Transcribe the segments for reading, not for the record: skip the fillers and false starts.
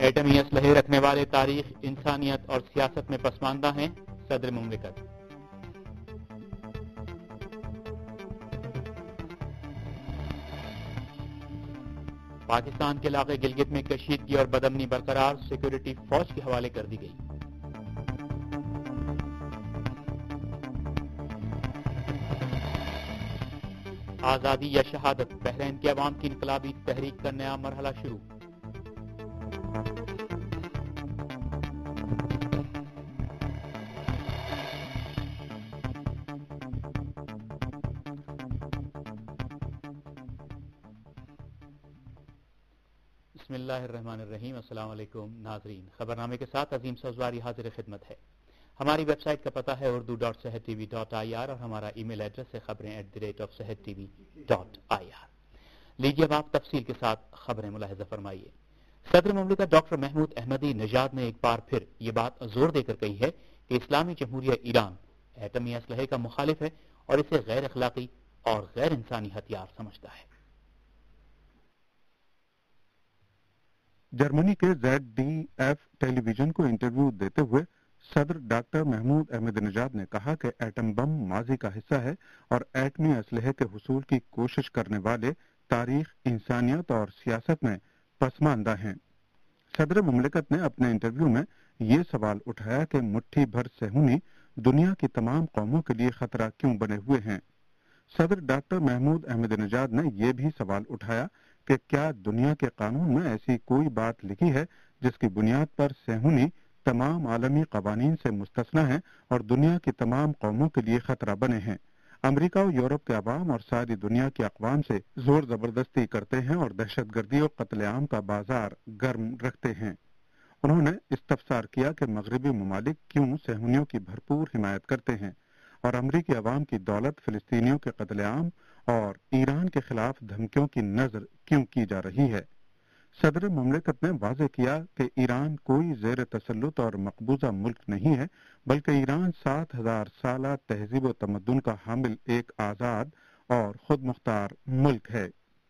ایٹمی اسلحے رکھنے والے تاریخ، انسانیت اور سیاست میں پسماندہ ہیں، صدر مملکت۔ پاکستان کے علاقے گلگت میں کشیدگی اور بدامنی برقرار، سیکورٹی فوج کے حوالے کر دی گئی۔ آزادی یا شہادت، بحرین کے عوام کی انقلابی تحریک کا نیا مرحلہ شروع۔ بسم اللہ الرحمن الرحیم۔ السلام علیکم ناظرین، خبرنامے کے ساتھ عظیم سوزواری حاضر خدمت ہے۔ ہماری ویب سائٹ کا پتہ ہے urdu.sehattv.ir اور ہمارا ای میل ایڈریس ہے خبریں@sehattv.ir۔ لیجیے اب آپ تفصیل کے ساتھ خبریں ملاحظہ فرمائیے۔ صدر مملکت ڈاکٹر محمود احمدی نژاد نے ایک بار پھر یہ بات زور دے کر کہی ہے کہ اسلامی جمہوریہ ایران ایٹمی اسلحے کا مخالف ہے اور اسے غیر اخلاقی اور غیر انسانی ہتھیار سمجھتا ہے۔ جرمنی کے ZDF ٹیلی ویژن کو انٹرویو دیتے ہوئے صدر ڈاکٹر محمود احمد نژاد نے کہا کہ ایٹم بم ماضی کا حصہ ہے اور ایٹمی اسلحے کے حصول کی کوشش کرنے والے تاریخ، انسانیت اور سیاست میں پسماندہ ہیں۔ صدر مملکت نے اپنے انٹرویو میں یہ سوال اٹھایا کہ مٹھی بھر صہیونی دنیا کی تمام قوموں کے لیے خطرہ کیوں بنے ہوئے ہیں۔ صدر ڈاکٹر محمود احمد نژاد نے یہ بھی سوال اٹھایا کہ کیا دنیا کے قانون میں ایسی کوئی بات لکھی ہے جس کی بنیاد پر صہیونی تمام عالمی قوانین سے مستثنی ہیں اور دنیا کی تمام قوموں کے لیے خطرہ بنے ہیں۔ امریکہ اور یورپ کے عوام اور ساری دنیا کے اقوام سے زور زبردستی کرتے ہیں اور دہشت گردی اور قتل عام کا بازار گرم رکھتے ہیں۔ انہوں نے استفسار کیا کہ مغربی ممالک کیوں صہیونیوں کی بھرپور حمایت کرتے ہیں اور امریکی عوام کی دولت فلسطینیوں کے قتل عام اور ایران کے خلاف دھمکیوں کی نظر کیوں کی جا رہی ہے۔ صدر مملکت نے واضح کیا کہ ایران کوئی زیر تسلط اور مقبوضہ ملک نہیں ہے، بلکہ ایران 7000 سالہ تہذیب و تمدن کا حامل ایک آزاد اور خود مختار ملک ہے۔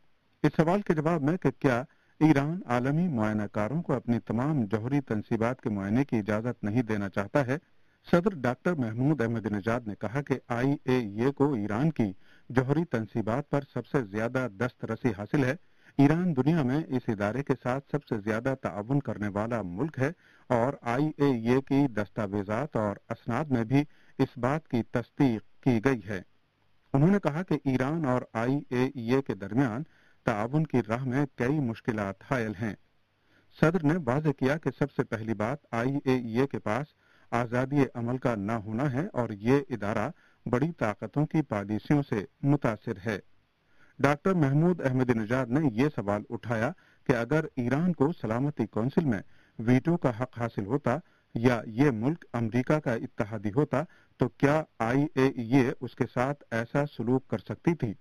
اس سوال کے جواب میں کہ کیا ایران عالمی معائنہ کاروں کو اپنی تمام جوہری تنصیبات کے معائنے کی اجازت نہیں دینا چاہتا ہے، صدر ڈاکٹر محمود احمد نژاد نے کہا کہ IAEA کو ایران کی جوہری تنصیبات پر سب سے زیادہ دسترسی حاصل ہے۔ ایران دنیا میں اس ادارے کے ساتھ سب سے زیادہ تعاون کرنے والا ملک ہے اور IAEA کی دستاویزات اور اسناد میں بھی اس بات کی تصدیق کی گئی ہے۔ انہوں نے کہا کہ ایران اور IAEA کے درمیان تعاون کی راہ میں کئی مشکلات حائل ہیں۔ صدر نے واضح کیا کہ سب سے پہلی بات IAEA کے پاس آزادی عمل کا نہ ہونا ہے اور یہ ادارہ بڑی طاقتوں کی پالیسیوں سے متاثر ہے۔ ڈاکٹر محمود احمد نژاد نے یہ سوال اٹھایا کہ اگر ایران کو سلامتی کونسل میں ویٹو کا حق حاصل ہوتا یا یہ ملک امریکہ کا اتحادی ہوتا تو کیا IAEA اس کے ساتھ ایسا سلوک کر سکتی تھی؟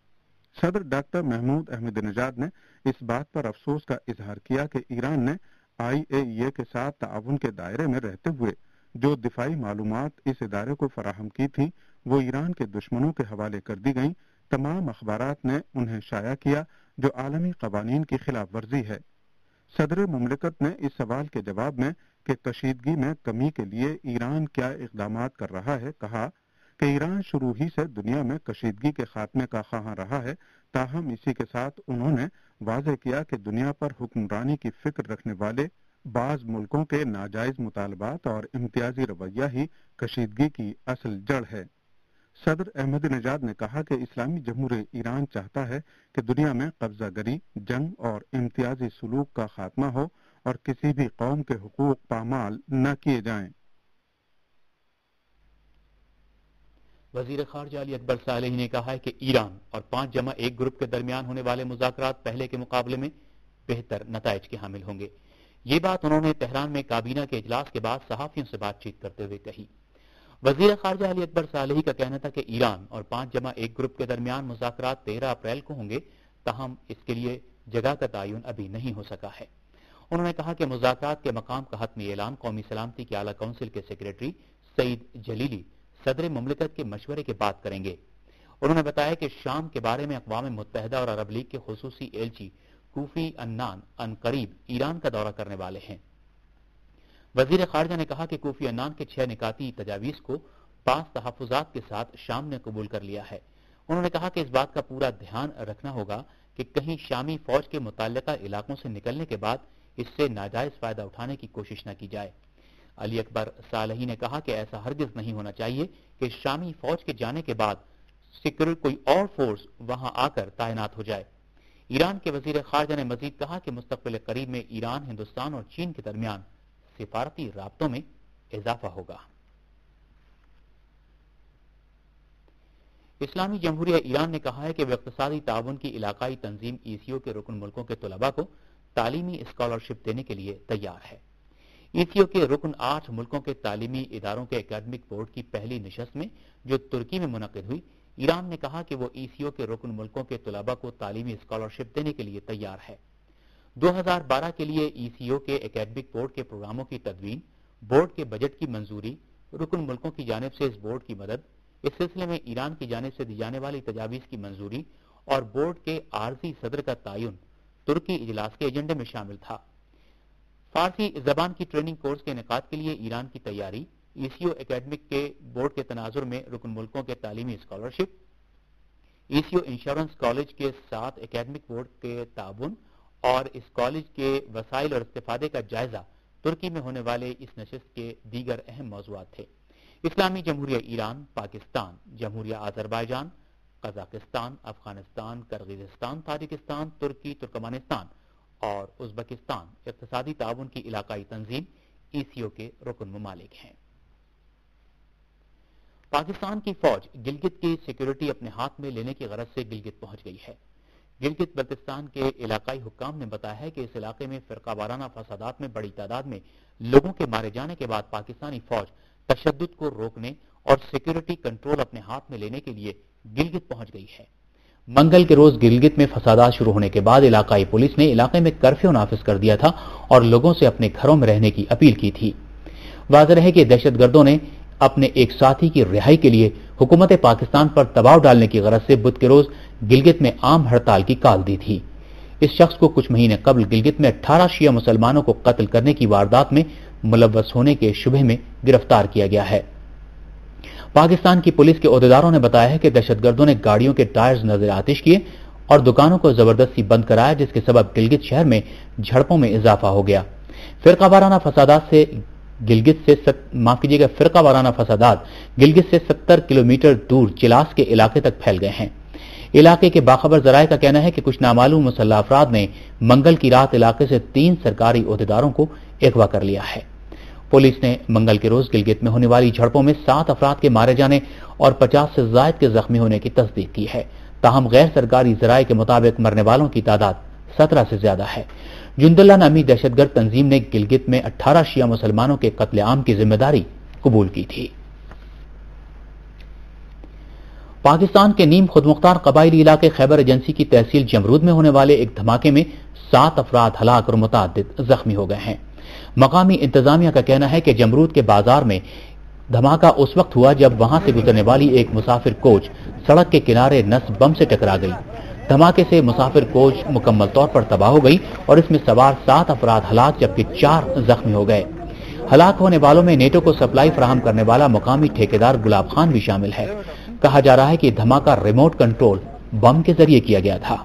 صدر ڈاکٹر محمود احمد نژاد نے اس بات پر افسوس کا اظہار کیا کہ ایران نے IAEA کے ساتھ تعاون کے دائرے میں رہتے ہوئے جو دفاعی معلومات اس ادارے کو فراہم کی تھی وہ ایران کے دشمنوں کے حوالے کر دی گئیں۔ تمام اخبارات نے انہیں شائع کیا جو عالمی قوانین کی خلاف ورزی ہے۔ صدر مملکت نے اس سوال کے جواب میں کہ کشیدگی میں کمی کے لیے ایران کیا اقدامات کر رہا ہے کہا کہ ایران شروع ہی سے دنیا میں کشیدگی کے خاتمے کا خواہاں رہا ہے، تاہم اسی کے ساتھ انہوں نے واضح کیا کہ دنیا پر حکمرانی کی فکر رکھنے والے بعض ملکوں کے ناجائز مطالبات اور امتیازی رویہ ہی کشیدگی کی اصل جڑ ہے۔ صدر احمد نژاد نے کہا کہ اسلامی جمہوریہ ایران چاہتا ہے کہ دنیا میں قبضہ گری، جنگ اور امتیازی سلوک کا خاتمہ ہو اور کسی بھی قوم کے حقوق پامال نہ کیے جائیں۔ وزیر خارجہ علی اکبر صالحی نے کہا ہے کہ ایران اور 5+1 گروپ کے درمیان ہونے والے مذاکرات پہلے کے مقابلے میں بہتر نتائج کے حامل ہوں گے۔ یہ بات انہوں نے تہران میں کابینہ کے اجلاس کے بعد صحافیوں سے بات چیت کرتے ہوئے کہی۔ وزیر خارجہ علی اکبر صالحی کا کہنا تھا کہ ایران اور 5+1 گروپ کے درمیان مذاکرات 13 اپریل کو ہوں گے، تاہم اس کے لیے جگہ کا تعین ابھی نہیں ہو سکا ہے۔ انہوں نے کہا کہ مذاکرات کے مقام کا حتمی اعلان قومی سلامتی کی اعلیٰ کونسل کے سیکریٹری سعید جلیلی صدر مملکت کے مشورے کے بعد کریں گے۔ انہوں نے بتایا کہ شام کے بارے میں اقوام متحدہ اور عرب لیگ کے خصوصی ایلچی کوفی عنان عنقریب ایران کا دورہ کرنے والے ہیں۔ وزیر خارجہ نے کہا کہ کوفی عنان کے 6 نکاتی تجاویز کو 5 تحفظات کے ساتھ شام نے قبول کر لیا ہے۔ انہوں نے کہا کہ اس بات کا پورا دھیان رکھنا ہوگا کہ کہیں شامی فوج کے متعلقہ علاقوں سے نکلنے کے بعد اس سے ناجائز فائدہ اٹھانے کی کوشش نہ کی جائے۔ علی اکبر صالحی نے کہا کہ ایسا ہرگز نہیں ہونا چاہیے کہ شامی فوج کے جانے کے بعد کوئی اور فورس وہاں آ کر تعینات ہو جائے۔ ایران کے وزیر خارجہ نے مزید کہا کہ مستقبل قریب میں ایران، ہندوستان اور چین کے درمیان سفارتی رابطوں میں اضافہ ہوگا۔ اسلامی جمہوریہ ایران نے کہا ہے کہ وہ اقتصادی تعاون کی علاقائی تنظیم ECO کے رکن ملکوں کے طلباء کو تعلیمی اسکالرشپ دینے کے لیے تیار ہے۔ ECO کے رکن 8 ملکوں کے تعلیمی اداروں کے اکیڈمک بورڈ کی پہلی نشست میں جو ترکی میں منعقد ہوئی، ایران نے کہا کہ وہ ECO کے رکن ملکوں کے طلباء کو تعلیمی اسکالرشپ دینے کے لیے تیار ہے۔ 2012 کے لیے ECO کے اکیڈمک بورڈ کے پروگراموں کی تدوین، بورڈ کے بجٹ کی منظوری، رکن ملکوں کی جانب سے اس بورڈ کی مدد، اس سلسلے میں ایران کی جانب سے دی جانے والی تجاویز کی منظوری اور بورڈ کے عارضی صدر کا تعین ترکی اجلاس کے ایجنڈے میں شامل تھا۔ فارسی زبان کی ٹریننگ کورس کے انعقاد کے لیے ایران کی تیاری، ECO اکیڈمک کے بورڈ کے تناظر میں رکن ملکوں کے تعلیمی اسکالرشپ، ECO انشورنس کالج کے ساتھ اکیڈمک بورڈ کے تعاون اور اس کالج کے وسائل اور استفادے کا جائزہ ترکی میں ہونے والے اس نشست کے دیگر اہم موضوعات تھے۔ اسلامی جمہوریہ ایران، پاکستان، جمہوریہ آذربائیجان، قزاقستان، افغانستان، کرغیزستان، تاجکستان، ترکی، ترکمانستان اور ازبکستان اقتصادی تعاون کی علاقائی تنظیم ECO کے رکن ممالک ہیں۔ پاکستان کی فوج گلگت کی سیکیورٹی اپنے ہاتھ میں لینے کی غرض سے گلگت پہنچ گئی ہے۔ گلگت بلتستان کے علاقائی حکام نے بتایا ہے کہ اس علاقے میں فرقہ وارانہ فسادات میں بڑی تعداد میں لوگوں کے مارے جانے کے بعد پاکستانی فوج تشدد کو روکنے اور سیکیورٹی کنٹرول اپنے ہاتھ میں لینے کے لیے گلگت پہنچ گئی ہے۔ منگل کے روز گلگت میں فسادات شروع ہونے کے بعد علاقائی پولیس نے علاقے میں کرفیو نافذ کر دیا تھا اور لوگوں سے اپنے گھروں میں رہنے کی اپیل کی تھی۔ واضح ہے کہ دہشت گردوں نے اپنے ایک ساتھی کی رہائی کے لیے حکومت پاکستان پر دباؤ ڈالنے کی غرض سے بدھ کے روز گلگت میں عام ہڑتال کی کال دی تھی۔ اس شخص کو کچھ مہینے قبل گلگت میں 18 شیعہ مسلمانوں کو قتل کرنے کی واردات میں ملوث ہونے کے شبہ میں گرفتار کیا گیا ہے۔ پاکستان کی پولیس کے عہدیداروں نے بتایا ہے کہ دہشت گردوں نے گاڑیوں کے ٹائرز نظر آتش کیے اور دکانوں کو زبردستی بند کرایا، جس کے سبب گلگت شہر میں جھڑپوں میں اضافہ ہو گیا۔ فرقہ وارانہ فسادات گلگت سے 70 کلومیٹر دور چلاس کے علاقے تک پھیل گئے ہیں۔ علاقے کے باخبر ذرائع کا کہنا ہے کہ کچھ نامعلوم مسلح افراد نے منگل کی رات علاقے سے 3 سرکاری عہدیداروں کو اغوا کر لیا ہے۔ پولیس نے منگل کے روز گلگت میں ہونے والی جھڑپوں میں 7 افراد کے مارے جانے اور 50 سے زائد کے زخمی ہونے کی تصدیق کی ہے۔ تاہم غیر سرکاری ذرائع کے مطابق مرنے والوں کی تعداد 17 سے زیادہ ہے۔ جند اللہ نامی دہشت گرد تنظیم نے گلگت میں 18 شیعہ مسلمانوں کے قتل عام کی ذمہ داری قبول کی تھی۔ پاکستان کے نیم خود مختار قبائلی علاقے خیبر ایجنسی کی تحصیل جمرود میں ہونے والے ایک دھماکے میں 7 افراد ہلاک اور متعدد زخمی ہو گئے ہیں۔ مقامی انتظامیہ کا کہنا ہے کہ جمرود کے بازار میں دھماکہ اس وقت ہوا جب وہاں سے گزرنے والی ایک مسافر کوچ سڑک کے کنارے نصب بم سے ٹکرا گئی۔ دھماکے سے مسافر کوچ مکمل طور پر تباہ ہو گئی اور اس میں سوار 7 افراد ہلاک جبکہ 4 زخمی ہو گئے۔ ہلاک ہونے والوں میں نیٹو کو سپلائی فراہم کرنے والا مقامی ٹھیکیدار گلاب خان بھی شامل ہے۔ کہا جا رہا ہے کہ دھماکہ ریموٹ کنٹرول بم کے ذریعے کیا گیا تھا۔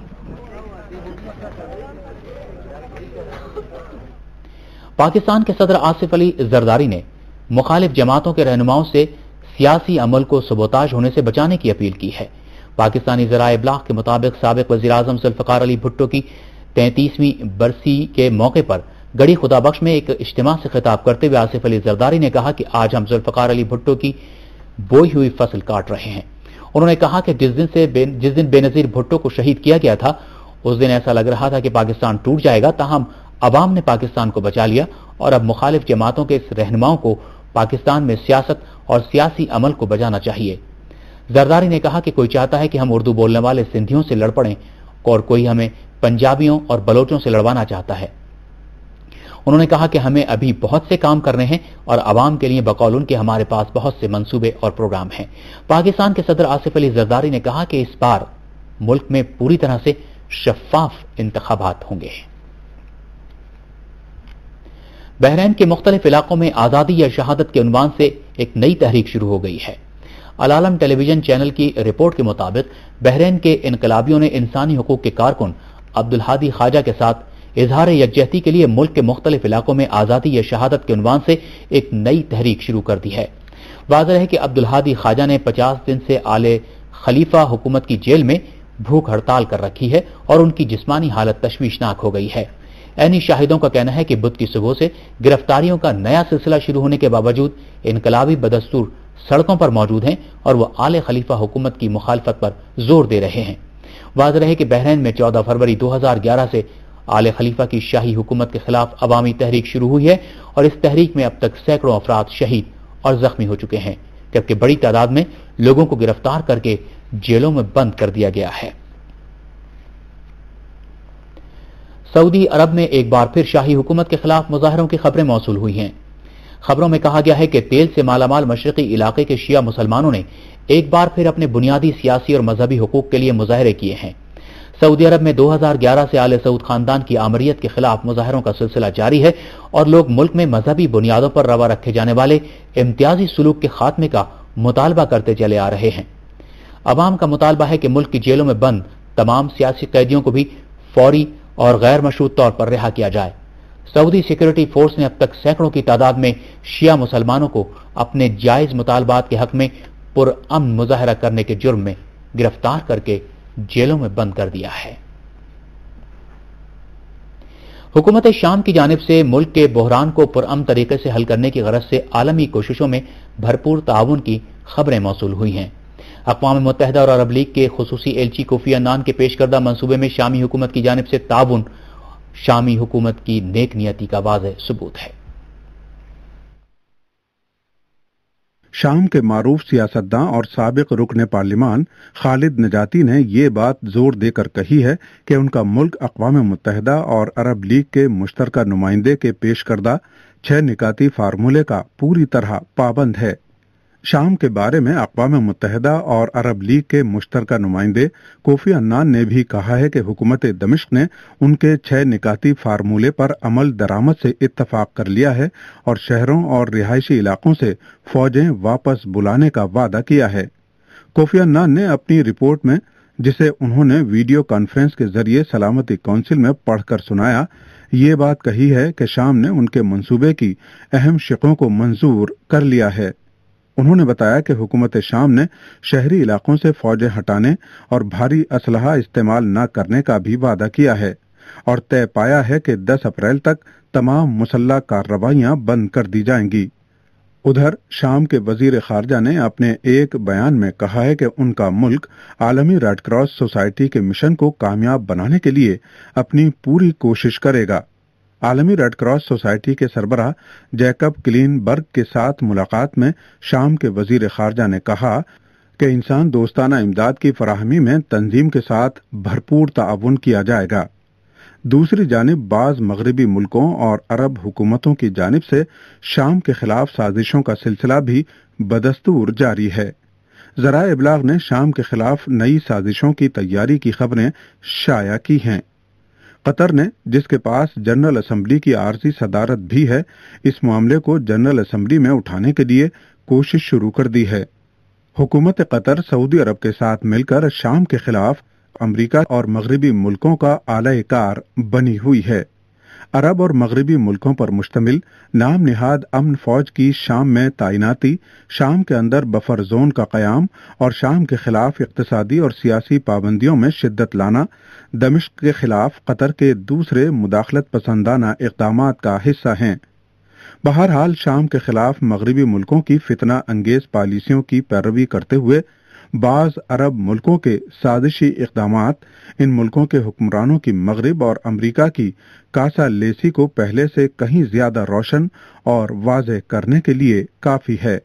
پاکستان کے صدر آصف علی زرداری نے مخالف جماعتوں کے رہنماؤں سے سیاسی عمل کو سبوتاژ ہونے سے بچانے کی اپیل کی ہے۔ پاکستانی ذرائع ابلاغ کے مطابق سابق وزیر اعظم ذوالفقار علی بھٹو کی 33ویں برسی کے موقع پر گڑھی خدا بخش میں ایک اجتماع سے خطاب کرتے ہوئے آصف علی زرداری نے کہا کہ آج ہم ذوالفقار علی بھٹو کی بوئی ہوئی فصل کاٹ رہے ہیں۔ انہوں نے کہا کہ جس دن بے نظیر بھٹو کو شہید کیا گیا تھا اس دن ایسا لگ رہا تھا کہ پاکستان ٹوٹ جائے گا، تاہم عوام نے پاکستان کو بچا لیا اور اب مخالف جماعتوں کے اس رہنماؤں کو پاکستان میں سیاست اور سیاسی عمل کو بجانا چاہیے۔ زرداری نے کہا کہ کوئی چاہتا ہے کہ ہم اردو بولنے والے سندھیوں سے لڑ پڑیں اور کوئی ہمیں پنجابیوں اور بلوچوں سے لڑوانا چاہتا ہے۔ انہوں نے کہا کہ ہمیں ابھی بہت سے کام کرنے ہیں اور عوام کے لیے بقول ان کے ہمارے پاس بہت سے منصوبے اور پروگرام ہیں۔ پاکستان کے صدر آصف علی زرداری نے کہا کہ اس بار ملک میں پوری طرح سے شفاف انتخابات ہوں گے۔ بحرین کے مختلف علاقوں میں آزادی یا شہادت کے عنوان سے ایک نئی تحریک شروع ہو گئی ہے۔ العالم ٹیلی ویژن چینل کی رپورٹ کے مطابق بحرین کے انقلابیوں نے انسانی حقوق کے کارکن عبدالہادی خواجہ کے ساتھ اظہار یکجہتی کے لیے ملک کے مختلف علاقوں میں آزادی یا شہادت کے عنوان سے ایک نئی تحریک شروع کر دی ہے۔ واضح ہے کہ عبدالہادی خواجہ نے 50 دن سے آل خلیفہ حکومت کی جیل میں بھوک ہڑتال کر رکھی ہے اور ان کی جسمانی حالت تشویشناک ہو گئی ہے۔ عینی شاہدوں کا کہنا ہے کہ بدھ کی صبح سے گرفتاریوں کا نیا سلسلہ شروع ہونے کے باوجود انقلابی بدستور سڑکوں پر موجود ہیں اور وہ آل خلیفہ حکومت کی مخالفت پر زور دے رہے ہیں۔ واضح ہے کہ بحرین میں 14 فروری 2011 سے آل خلیفہ کی شاہی حکومت کے خلاف عوامی تحریک شروع ہوئی ہے اور اس تحریک میں اب تک سینکڑوں افراد شہید اور زخمی ہو چکے ہیں، جبکہ بڑی تعداد میں لوگوں کو گرفتار کر کے جیلوں میں بند کر دیا گیا ہے۔ سعودی عرب میں ایک بار پھر شاہی حکومت کے خلاف مظاہروں کی خبریں موصول ہوئی ہیں۔ خبروں میں کہا گیا ہے کہ تیل سے مالا مال مشرقی علاقے کے شیعہ مسلمانوں نے ایک بار پھر اپنے بنیادی سیاسی اور مذہبی حقوق کے لیے مظاہرے کیے ہیں۔ سعودی عرب میں 2011 سے آل سعود خاندان کی آمریت کے خلاف مظاہروں کا سلسلہ جاری ہے اور لوگ ملک میں مذہبی بنیادوں پر روا رکھے جانے والے امتیازی سلوک کے خاتمے کا مطالبہ کرتے چلے آ رہے ہیں۔ عوام کا مطالبہ ہے کہ ملک کی جیلوں میں بند تمام سیاسی قیدیوں کو بھی فوری اور غیر مشروط طور پر رہا کیا جائے۔ سعودی سیکورٹی فورس نے اب تک سینکڑوں کی تعداد میں شیعہ مسلمانوں کو اپنے جائز مطالبات کے حق میں پرامن مظاہرہ کرنے کے جرم میں گرفتار کر کے جیلوں میں بند کر دیا ہے۔ حکومت شام کی جانب سے ملک کے بحران کو پرامن طریقے سے حل کرنے کی غرض سے عالمی کوششوں میں بھرپور تعاون کی خبریں موصول ہوئی ہیں۔ اقوام متحدہ اور عرب لیگ کے خصوصی ایلچی کوفی عنان کے پیش کردہ منصوبے میں شامی حکومت کی جانب سے تعاون شامی حکومت کی نیک نیتی کا واضح ثبوت ہے۔ شام کے معروف سیاستداں اور سابق رکن پارلیمان خالد نجاتی نے یہ بات زور دے کر کہی ہے کہ ان کا ملک اقوام متحدہ اور عرب لیگ کے مشترکہ نمائندے کے پیش کردہ 6 نکاتی فارمولے کا پوری طرح پابند ہے۔ شام کے بارے میں اقوام متحدہ اور عرب لیگ کے مشترکہ نمائندے کوفی عنان نے بھی کہا ہے کہ حکومت دمشق نے ان کے 6 نکاتی فارمولے پر عمل درآمد سے اتفاق کر لیا ہے اور شہروں اور رہائشی علاقوں سے فوجیں واپس بلانے کا وعدہ کیا ہے۔ کوفی عنان نے اپنی رپورٹ میں، جسے انہوں نے ویڈیو کانفرنس کے ذریعے سلامتی کونسل میں پڑھ کر سنایا، یہ بات کہی ہے کہ شام نے ان کے منصوبے کی اہم شقوں کو منظور کر لیا ہے۔ انہوں نے بتایا کہ حکومت شام نے شہری علاقوں سے فوجیں ہٹانے اور بھاری اسلحہ استعمال نہ کرنے کا بھی وعدہ کیا ہے اور طے پایا ہے کہ 10 اپریل تک تمام مسلح کارروائیاں بند کر دی جائیں گی۔ ادھر شام کے وزیر خارجہ نے اپنے ایک بیان میں کہا ہے کہ ان کا ملک عالمی ریڈ کراس سوسائٹی کے مشن کو کامیاب بنانے کے لیے اپنی پوری کوشش کرے گا۔ عالمی ریڈ کراس سوسائٹی کے سربراہ جیکب کلین برگ کے ساتھ ملاقات میں شام کے وزیر خارجہ نے کہا کہ انسان دوستانہ امداد کی فراہمی میں تنظیم کے ساتھ بھرپور تعاون کیا جائے گا۔ دوسری جانب بعض مغربی ملکوں اور عرب حکومتوں کی جانب سے شام کے خلاف سازشوں کا سلسلہ بھی بدستور جاری ہے۔ ذرائع ابلاغ نے شام کے خلاف نئی سازشوں کی تیاری کی خبریں شائع کی ہیں۔ قطر نے، جس کے پاس جنرل اسمبلی کی عارضی صدارت بھی ہے، اس معاملے کو جنرل اسمبلی میں اٹھانے کے لیے کوشش شروع کر دی ہے۔ حکومت قطر سعودی عرب کے ساتھ مل کر شام کے خلاف امریکہ اور مغربی ملکوں کا اعلی کار بنی ہوئی ہے۔ عرب اور مغربی ملکوں پر مشتمل نام نہاد امن فوج کی شام میں تعیناتی، شام کے اندر بفر زون کا قیام اور شام کے خلاف اقتصادی اور سیاسی پابندیوں میں شدت لانا دمشق کے خلاف قطر کے دوسرے مداخلت پسندانہ اقدامات کا حصہ ہیں۔ بہرحال شام کے خلاف مغربی ملکوں کی فتنہ انگیز پالیسیوں کی پیروی کرتے ہوئے بعض عرب ملکوں کے سازشی اقدامات ان ملکوں کے حکمرانوں کی مغرب اور امریکہ کی کاسا لیسی کو پہلے سے کہیں زیادہ روشن اور واضح کرنے کے لیے کافی ہے۔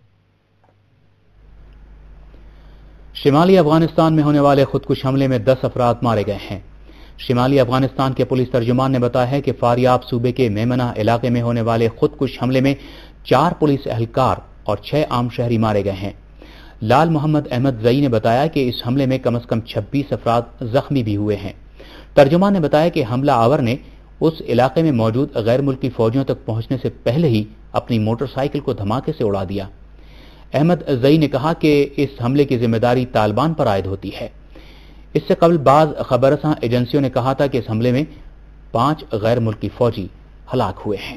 شمالی افغانستان میں ہونے والے خودکش حملے میں 10 افراد مارے گئے ہیں۔ شمالی افغانستان کے پولیس ترجمان نے بتایا ہے کہ فاریاب صوبے کے میمنہ علاقے میں ہونے والے خودکش حملے میں 4 پولیس اہلکار اور 6 عام شہری مارے گئے ہیں۔ لال محمد احمد زئی نے بتایا کہ اس حملے میں کم از کم 26 افراد زخمی بھی ہوئے ہیں۔ ترجمان نے بتایا کہ حملہ آور نے اس علاقے میں موجود غیر ملکی فوجیوں تک پہنچنے سے پہلے ہی اپنی موٹر سائیکل کو دھماکے سے اڑا دیا۔ احمد زئی نے کہا کہ اس حملے کی ذمہ داری طالبان پر عائد ہوتی ہے۔ اس سے قبل بعض خبر رساں ایجنسیوں نے کہا تھا کہ اس حملے میں 5 غیر ملکی فوجی ہلاک ہوئے ہیں۔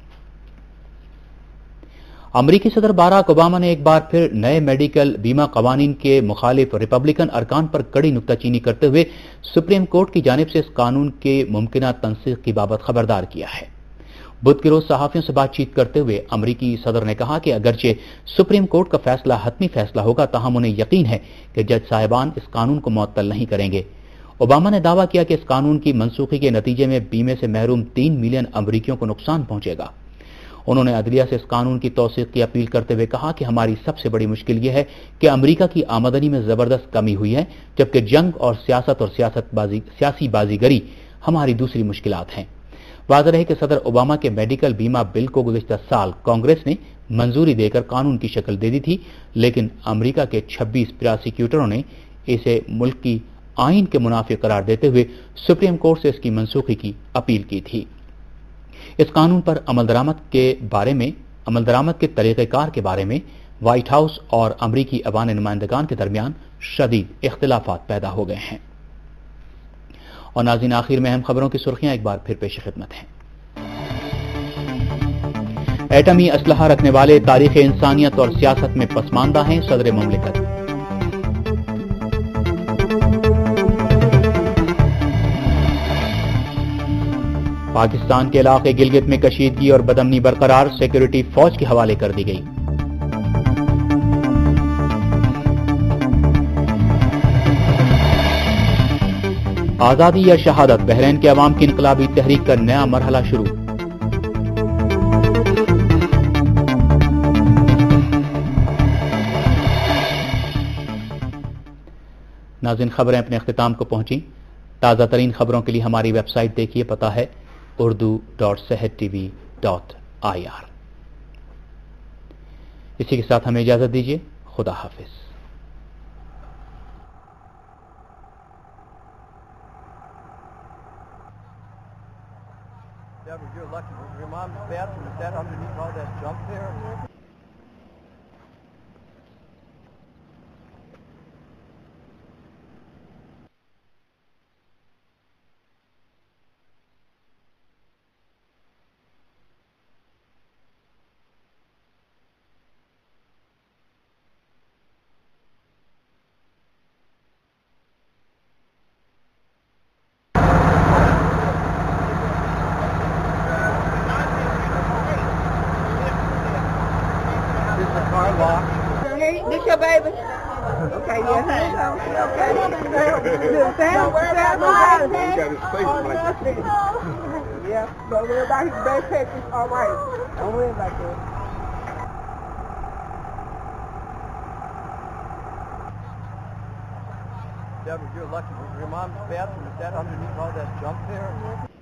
امریکی صدر باراک اوباما نے ایک بار پھر نئے میڈیکل بیمہ قوانین کے مخالف ریپبلکن ارکان پر کڑی نکتہ چینی کرتے ہوئے سپریم کورٹ کی جانب سے اس قانون کے ممکنہ تنسیخ کی بابت خبردار کیا ہے۔ بدھ کے روز صحافیوں سے بات چیت کرتے ہوئے امریکی صدر نے کہا کہ اگرچہ سپریم کورٹ کا فیصلہ حتمی فیصلہ ہوگا، تاہم انہیں یقین ہے کہ جج صاحبان اس قانون کو معطل نہیں کریں گے۔ اوباما نے دعویٰ کیا کہ اس قانون کی منسوخی کے نتیجے میں بیمے سے محروم 3 ملین امریکیوں کو نقصان پہنچے گا۔ انہوں نے عدلیہ سے اس قانون کی توثیق کی اپیل کرتے ہوئے کہا کہ ہماری سب سے بڑی مشکل یہ ہے کہ امریکہ کی آمدنی میں زبردست کمی ہوئی ہے، جبکہ جنگ اور سیاسی بازیگری ہماری دوسری مشکلات ہیں۔ واضح ہے کہ صدر اوباما کے میڈیکل بیمہ بل کو گزشتہ سال کانگریس نے منظوری دے کر قانون کی شکل دے دی تھی، لیکن امریکہ کے 26 پراسیکیوٹروں نے اسے ملک کی آئین کے منافی قرار دیتے ہوئے سپریم کورٹ سے اس کی منسوخی کی اپیل کی تھی۔ اس قانون پر عمل درآمد کے طریقہ کار کے بارے میں وائٹ ہاؤس اور امریکی ایوان نمائندگان کے درمیان شدید اختلافات پیدا ہو گئے ہیں۔ اور ناظرین، آخر میں اہم خبروں کی سرخیاں ایک بار پھر پیش خدمت ہیں۔ ایٹمی اسلحہ رکھنے والے تاریخ انسانیت اور سیاست میں پسماندہ ہیں، صدر مملکت۔ پاکستان کے علاقے گلگت میں کشیدگی اور بدامنی برقرار، سیکورٹی فوج کے حوالے کر دی گئی۔ آزادی یا شہادت، بحرین کے عوام کی انقلابی تحریک کا نیا مرحلہ شروع۔ ناظرین، خبریں اپنے اختتام کو پہنچیں۔ تازہ ترین خبروں کے لیے ہماری ویب سائٹ دیکھیے، پتہ ہے urdu.sehdtv.ir۔ اسی کے ساتھ ہمیں اجازت دیجیے، خدا حافظ۔ You're lucky. Your mom's bathroom, is that underneath all that junk there? This your baby? Okay, yes. Okay. Yeah, don't worry about his backpack. It's all right. Don't worry about that. Deborah, you're lucky. Your mom's bathroom, is that underneath all that junk there?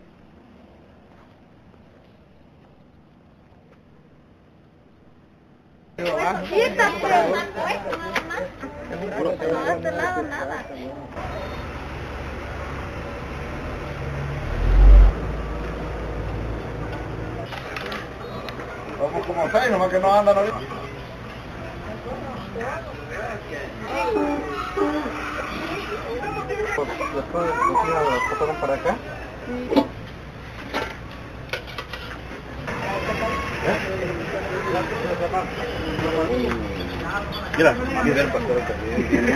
Vamos como seis, nomás que no andan ahorita. Después pasaron para acá. Mira, mira el pastor también.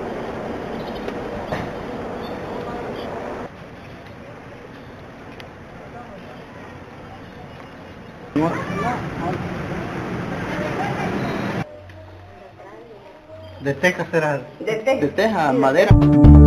De teja será. De té. De teja, madera.